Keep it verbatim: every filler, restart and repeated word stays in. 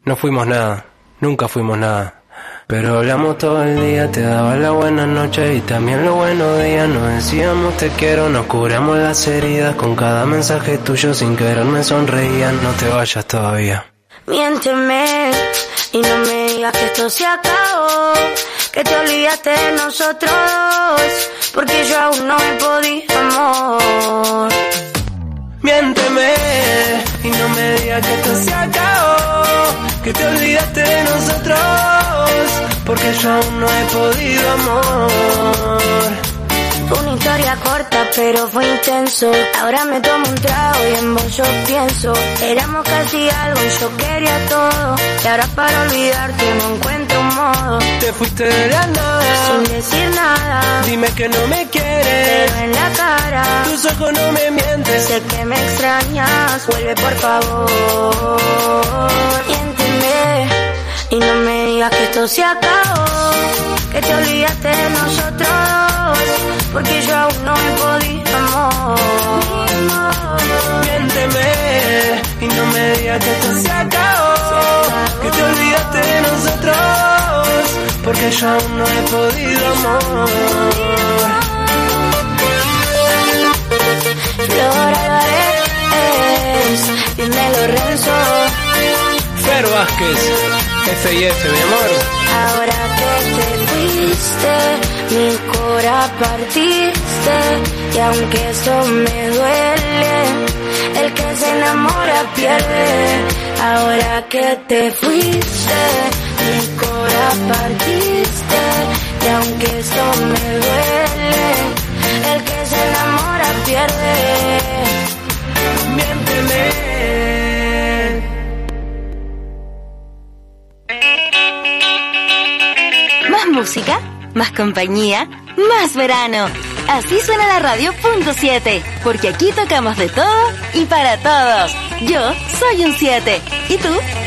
No fuimos nada, nunca fuimos nada. Pero hablamos todo el día, te daba la buena noche y también los buenos días. Nos decíamos te quiero, nos curamos las heridas. Con cada mensaje tuyo sin querer me sonreían. No te vayas todavía. Miénteme y no me digas que esto se acabó, que te olvidaste de nosotros dos, porque yo aún no he podido, amor. Miénteme y no me digas que esto se acabó, que te olvidaste de nosotros, porque yo aún no he podido, amor. Fue una historia corta pero fue intenso. Ahora me tomo un trago y en vos yo pienso. Éramos casi algo y yo quería todo, y ahora para olvidarte no encuentro un modo. Te fuiste de la nada, sin decir nada. Dime que no me quieres, pero en la cara tus ojos no me mienten. Sé que me extrañas, vuelve por favor. Miénteme y no me digas que esto se acabó, que te olvidaste de nosotros, porque yo aún no he podido, amor. Miénteme y no me digas que esto se acabó, que te olvidaste de nosotros, porque yo aún no he podido, amor. Flor Álvarez, dímelo Renzo, Fer Vázquez, F y F, mi amor. Ahora que te fuiste, mi cora partiste, y aunque eso me duele, el que se enamora pierde. Ahora que te fuiste, mi cora partiste, y aunque eso me duele, el que se enamora pierde. Miénteme. Más música, más compañía, más verano. Así suena la radio punto siete, porque aquí tocamos de todo y para todos. Yo soy un siete. ¿Y tú?